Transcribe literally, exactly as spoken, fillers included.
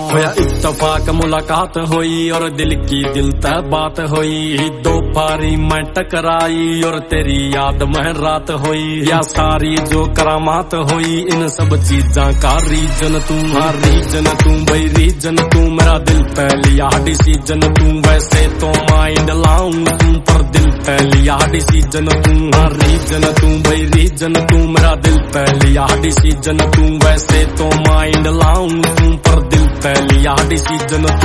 होया इत्तफाक मुलाकात हुई और दिल की दिल तय बात हुई। दो पारी मैं टकराई और तेरी याद में रात हुई। या सारी जो करामात हुई इन सब चीजा का रीजन तू। हाँ रीजन तू भाई रीजन तू। मेरा दिल पे लिया डिसीजन तू। वैसे तो माइंड लाऊं तू पर दिल पे लिया डिसीजन तू। हाँ रीजन तू भाई रीजन तू। मेरा दिल पे लिया डिसीजन तू। वैसे तो माइंड लाऊं तू पर दिल पे लिया डिसीजन तू।